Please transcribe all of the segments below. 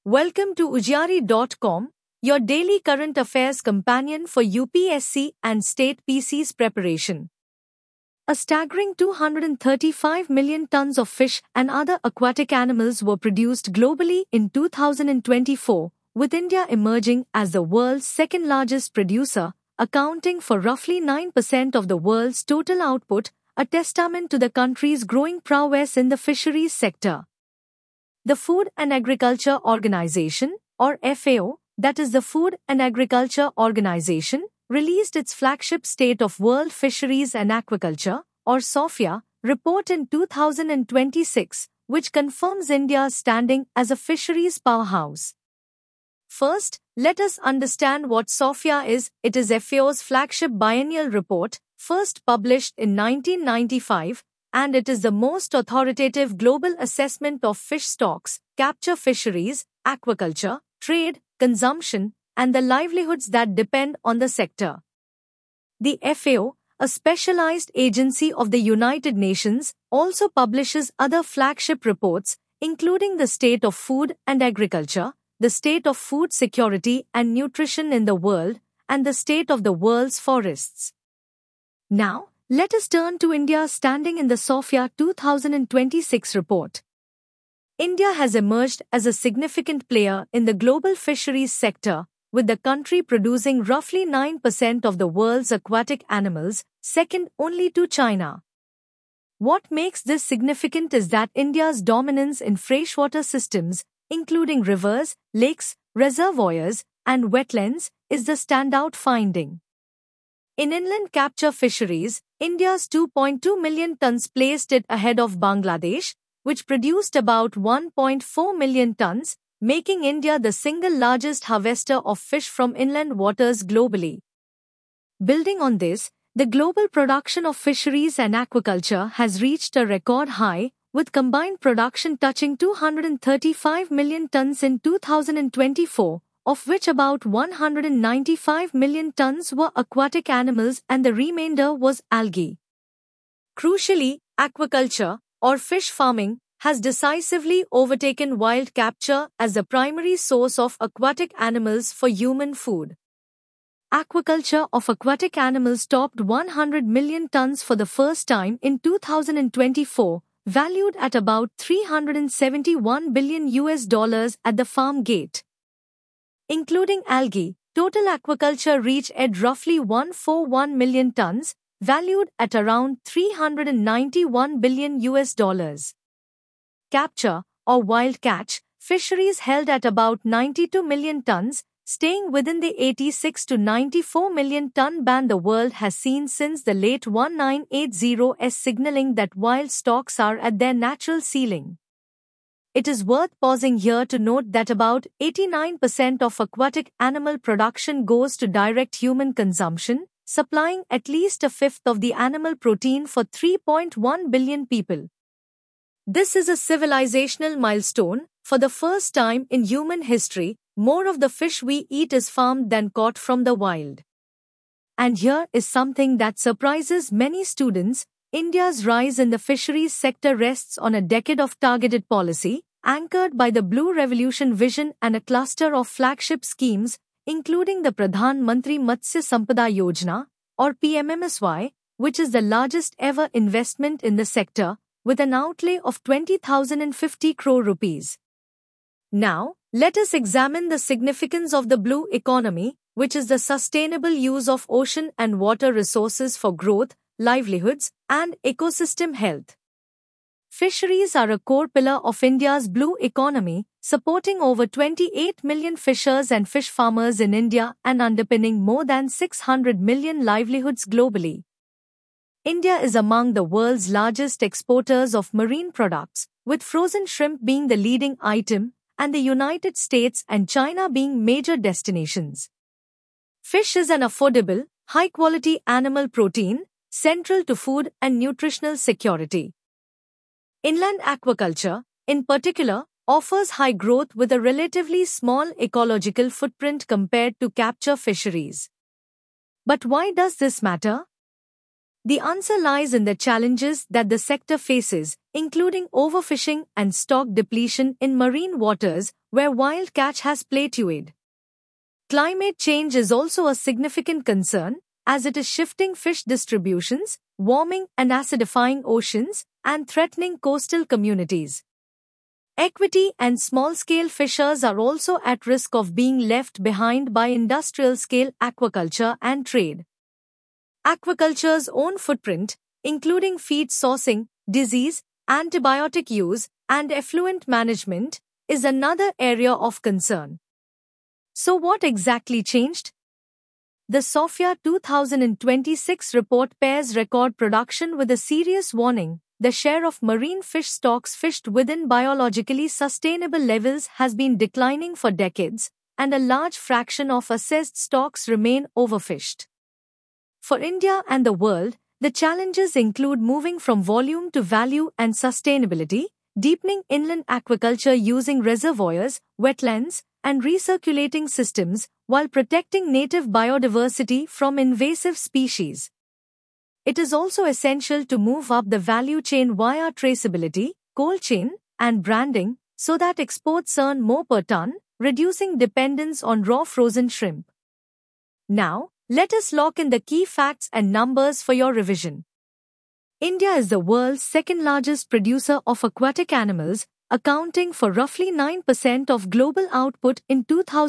Welcome to Ujjari.com, your daily current affairs companion for UPSC and state PC's preparation. A staggering 235 million tons of fish and other aquatic animals were produced globally in 2024, with India emerging as the world's second-largest producer, accounting for roughly 9% of the world's total output, a testament to the country's growing prowess in the fisheries sector. The Food and Agriculture Organization, or FAO, that is the Food and Agriculture Organization, released its flagship State of World Fisheries and Aquaculture, or SOFIA, report in 2026, which confirms India's standing as a fisheries powerhouse. First, let us understand what SOFIA is. It is FAO's flagship biennial report, first published in 1995, and it is the most authoritative global assessment of fish stocks, capture fisheries, aquaculture, trade, consumption, and the livelihoods that depend on the sector. The FAO, a specialized agency of the United Nations, also publishes other flagship reports, including the state of food and agriculture, the state of food security and nutrition in the world, and the state of the world's forests. Now, let us turn to India's standing in the SOFIA 2026 report. India has emerged as a significant player in the global fisheries sector, with the country producing roughly 9% of the world's aquatic animals, second only to China. What makes this significant is that India's dominance in freshwater systems, including rivers, lakes, reservoirs, and wetlands, is the standout finding. In inland capture fisheries, India's 2.2 million tons placed it ahead of Bangladesh, which produced about 1.4 million tons, making India the single largest harvester of fish from inland waters globally. Building on this, the global production of fisheries and aquaculture has reached a record high, with combined production touching 235 million tons in 2024, of which about 195 million tons were aquatic animals and the remainder was algae. Crucially, aquaculture, or fish farming, has decisively overtaken wild capture as the primary source of aquatic animals for human food. Aquaculture of aquatic animals topped 100 million tons for the first time in 2024, valued at about $371 billion at the farm gate. Including algae, total aquaculture reached at roughly 141 million tons, valued at around $391 billion. Capture, or wild catch, fisheries held at about 92 million tons, staying within the 86 to 94 million ton band the world has seen since the late 1980s, signaling that wild stocks are at their natural ceiling. It is worth pausing here to note that about 89% of aquatic animal production goes to direct human consumption, supplying at least a fifth of the animal protein for 3.1 billion people. This is a civilizational milestone. For the first time in human history, more of the fish we eat is farmed than caught from the wild. And here is something that surprises many students. India's rise in the fisheries sector rests on a decade of targeted policy, anchored by the Blue Revolution vision and a cluster of flagship schemes, including the Pradhan Mantri Matsya Sampada Yojana, or PMMSY, which is the largest ever investment in the sector, with an outlay of 20,050 crore rupees. Now, let us examine the significance of the blue economy, which is the sustainable use of ocean and water resources for growth, livelihoods, and ecosystem health. Fisheries are a core pillar of India's blue economy, supporting over 28 million fishers and fish farmers in India and underpinning more than 600 million livelihoods globally. India is among the world's largest exporters of marine products, with frozen shrimp being the leading item, and the United States and China being major destinations. Fish is an affordable, high-quality animal protein, central to food and nutritional security. Inland aquaculture, in particular, offers high growth with a relatively small ecological footprint compared to capture fisheries. But why does this matter? The answer lies in the challenges that the sector faces, including overfishing and stock depletion in marine waters where wild catch has plateaued. Climate change is also a significant concern, as it is shifting fish distributions, warming and acidifying oceans, and threatening coastal communities. Equity and small-scale fishers are also at risk of being left behind by industrial-scale aquaculture and trade. Aquaculture's own footprint, including feed sourcing, disease, antibiotic use, and effluent management, is another area of concern. So what exactly changed? The SOFIA 2026 report pairs record production with a serious warning. The share of marine fish stocks fished within biologically sustainable levels has been declining for decades, and a large fraction of assessed stocks remain overfished. For India and the world, the challenges include moving from volume to value and sustainability, deepening inland aquaculture using reservoirs, wetlands, and recirculating systems, while protecting native biodiversity from invasive species. It is also essential to move up the value chain via traceability, cold chain, and branding, so that exports earn more per ton, reducing dependence on raw frozen shrimp. Now, let us lock in the key facts and numbers for your revision. India is the world's second-largest producer of aquatic animals, accounting for roughly 9% of global output in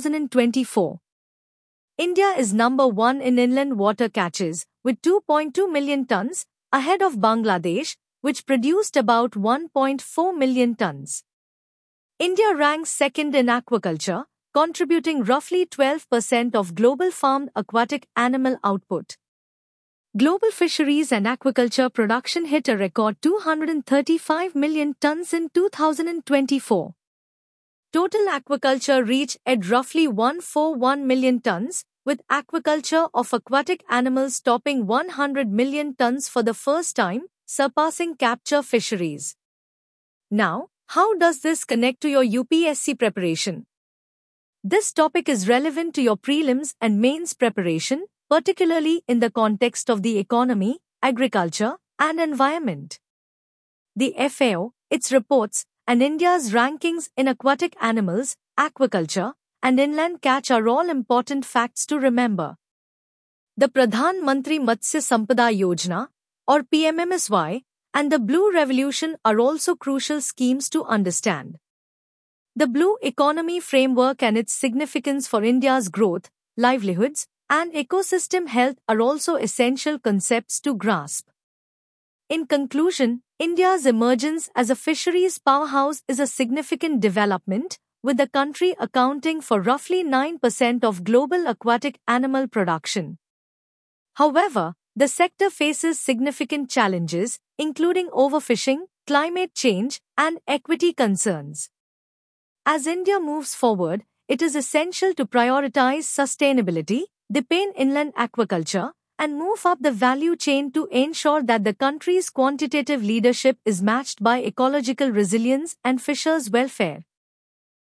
2024. India is number 1 in inland water catches, with 2.2 million tons, ahead of Bangladesh, which produced about 1.4 million tons. India ranks second in aquaculture, contributing roughly 12% of global farmed aquatic animal output. Global fisheries and aquaculture production hit a record 235 million tons in 2024. Total aquaculture reached at roughly 141 million tons, with aquaculture of aquatic animals topping 100 million tons for the first time, surpassing capture fisheries. Now, how does this connect to your UPSC preparation? This topic is relevant to your prelims and mains preparation, particularly in the context of the economy, agriculture, and environment. The FAO, its reports, and India's rankings in aquatic animals, aquaculture, and inland catch are all important facts to remember. The Pradhan Mantri Matsya Sampada Yojana, or PMMSY, and the Blue Revolution are also crucial schemes to understand. The Blue Economy Framework and its significance for India's growth, livelihoods, and ecosystem health are also essential concepts to grasp. In conclusion, India's emergence as a fisheries powerhouse is a significant development, with the country accounting for roughly 9% of global aquatic animal production. However, the sector faces significant challenges, including overfishing, climate change, and equity concerns. As India moves forward, it is essential to prioritize sustainability, deepen inland aquaculture, and move up the value chain to ensure that the country's quantitative leadership is matched by ecological resilience and fishers' welfare.